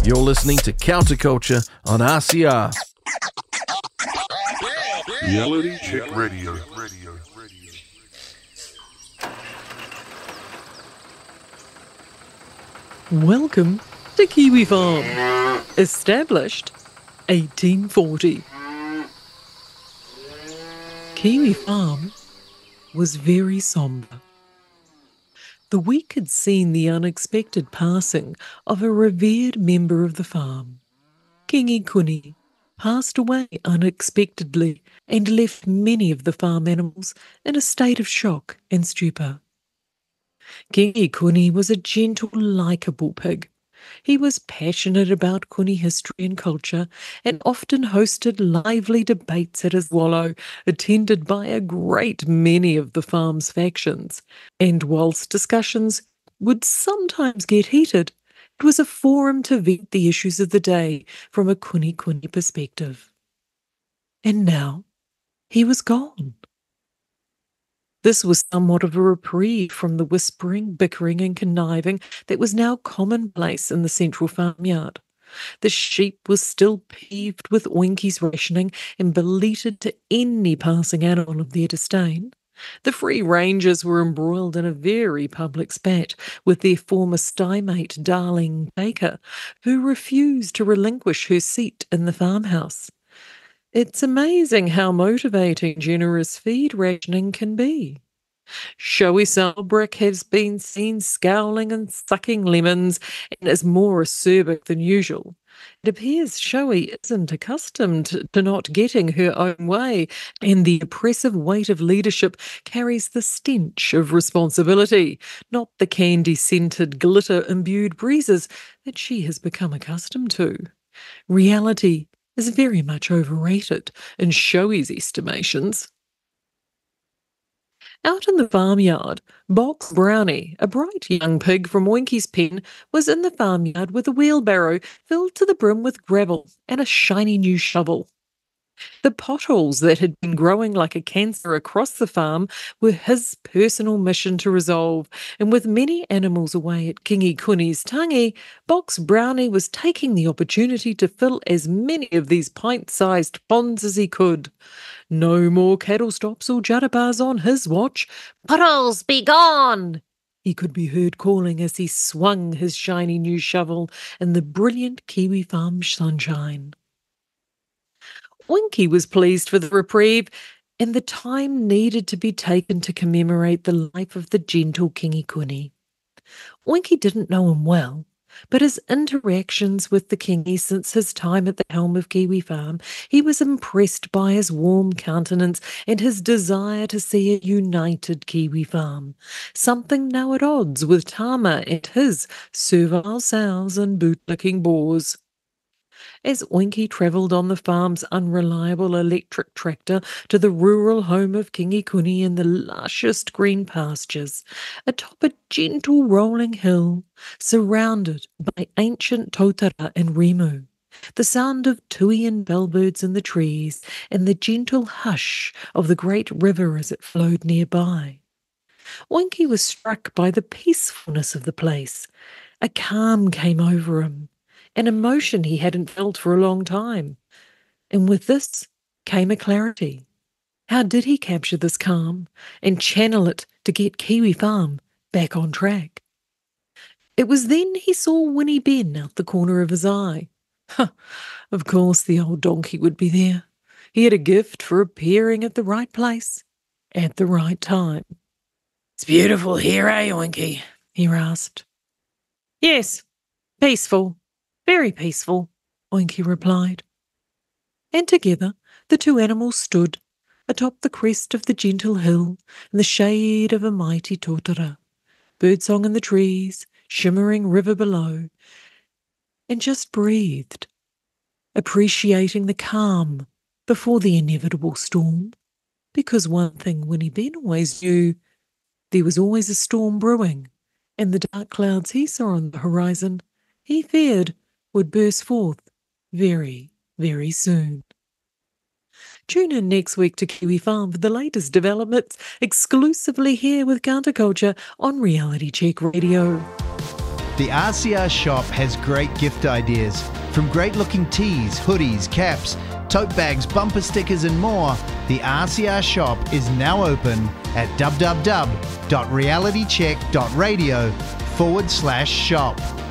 You're listening to Counterculture on RCR. Reality Check Radio. Welcome to Kiwi Farm. Established 1840. Kiwi Farm was very sombre. The week had seen the unexpected passing of a revered member of the farm. Kingi Kuni passed away unexpectedly and left many of the farm animals in a state of shock and stupor. Kingi Kuni was a gentle, likeable pig. He was passionate about Kuni history and culture and often hosted lively debates at his wallow, attended by a great many of the farm's factions. And whilst discussions would sometimes get heated, it was a forum to vent the issues of the day from a Kuni perspective. And now he was gone. This was somewhat of a reprieve from the whispering, bickering and conniving that was now commonplace in the central farmyard. The sheep was still peeved with Oinki's rationing and bleated to any passing animal of their disdain. The free rangers were embroiled in a very public spat with their former stymate, Darling Baker, who refused to relinquish her seat in the farmhouse. It's amazing how motivating generous feed rationing can be. Showy Salbrick has been seen scowling and sucking lemons and is more acerbic than usual. It appears Showy isn't accustomed to not getting her own way, and the oppressive weight of leadership carries the stench of responsibility, not the candy-scented, glitter-imbued breezes that she has become accustomed to. Reality is very much overrated in Showy's estimations. Out in the farmyard, Box Brownie, a bright young pig from Oinki's pen, was in the farmyard with a wheelbarrow filled to the brim with gravel and a shiny new shovel. The potholes that had been growing like a cancer across the farm were his personal mission to resolve, and with many animals away at Kingi Kuni's tangi, Box Brownie was taking the opportunity to fill as many of these pint-sized ponds as he could. No more cattle stops or judabars on his watch. "Potholes, be gone!" he could be heard calling as he swung his shiny new shovel in the brilliant Kiwi Farm sunshine. Oinki was pleased for the reprieve, and the time needed to be taken to commemorate the life of the gentle Kingi Kuni. Oinki didn't know him well, but his interactions with the Kingi since his time at the helm of Kiwi Farm, he was impressed by his warm countenance and his desire to see a united Kiwi Farm, something now at odds with Tama and his servile sows and boot-licking boars. As Oinki travelled on the farm's unreliable electric tractor to the rural home of Kingi Kuni in the lushest green pastures, atop a gentle rolling hill, surrounded by ancient totara and rimu, the sound of tui and bellbirds in the trees, and the gentle hush of the great river as it flowed nearby. Oinki was struck by the peacefulness of the place. A calm came over him, an emotion he hadn't felt for a long time. And with this came a clarity. How did he capture this calm and channel it to get Kiwi Farm back on track? It was then he saw Winnie Ben out the corner of his eye. Of course the old donkey would be there. He had a gift for appearing at the right place at the right time. "It's beautiful here, eh, Oinki?" he rasped. "Yes, peaceful. Very peaceful," Oinki replied. And together the two animals stood atop the crest of the gentle hill in the shade of a mighty totara, birdsong in the trees, shimmering river below, and just breathed, appreciating the calm before the inevitable storm, because one thing Winnie Ben always knew, there was always a storm brewing, and the dark clouds he saw on the horizon, he feared, would burst forth very, very soon. Tune in next week to Kiwi Farm for the latest developments, exclusively here with Counterculture on Reality Check Radio. The RCR shop has great gift ideas. From great-looking tees, hoodies, caps, tote bags, bumper stickers and more, the RCR shop is now open at www.realitycheck.radio/shop.